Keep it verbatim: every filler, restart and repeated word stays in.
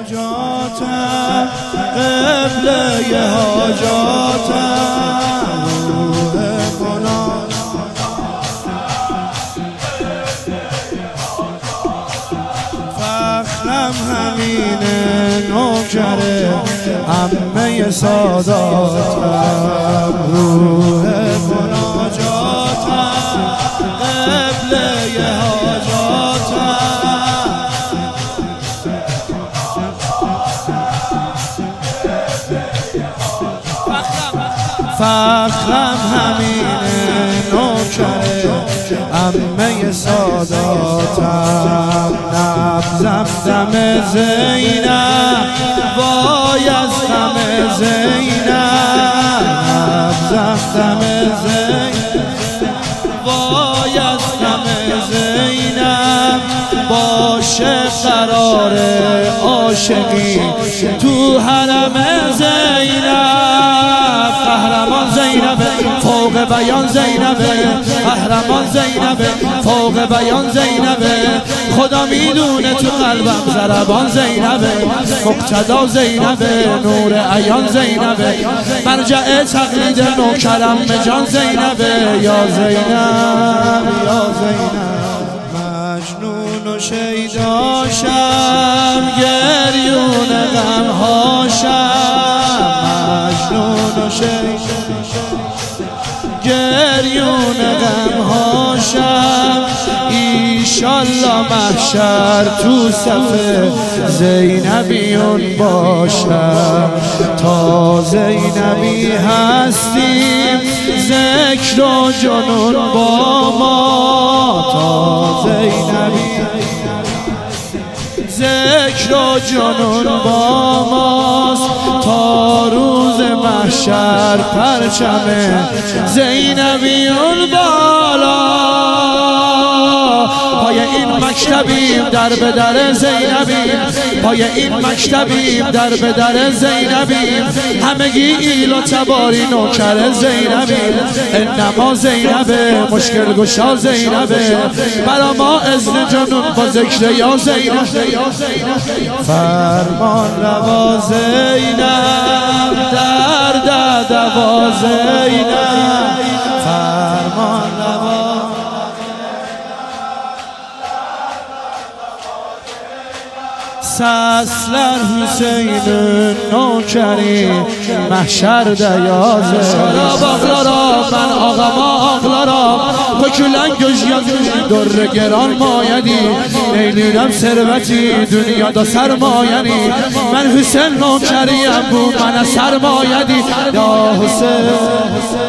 حاجاتم قبله حاجاتم روح کنان فخرم همینه نوکره عمه ساداتم روح مناجاتم قبله حاجاتم فخرم همینه نوکره عمه ساداتم نبزم دم زینب وای از غم زینب نبزم دم زینب وای از غم زینب باشه قرار عاشقی تو حرم زینب قهرمان زینبه فوق بیان زینبه قهرمان زینبه فوق بیان زینبه خدا میدونه تو قلبم ضربان زینبه مقتدا زینبه نور عیان زینبه مرجع تقلید نوکرم جان زینبه یا زینب یا زینب مجنون و شیداشم گریون غمهاشم مجنون و شیداشم گریون غمهاشم ایشالله محشر تو صف زینبیون باشم تا زینبی هستیم ذکر و جنون با ما تا زینبی ذکر و جنون با ماست تا روز محشر پرچم زینبیون بالا پای این مکتبیم در به در زینبیم پای این مکتبیم در به در زینبیم همگی ایل و تباری نوکر زینبیم انما زینبه مشکل گشا زینبه برا ما اذن جنون با ذکر یا زینب فرمان روا زینب درد دوا زینب فرمان روا سسلر حسین نوکری محشر دیازه شراب آقلارا من آقا ما آقلارا پکلنگ گشیان در گران مایدی نیلیرم ثروتی دنیا دا سرمایدی من حسین نوکریم بو من سرمایدی یا حسین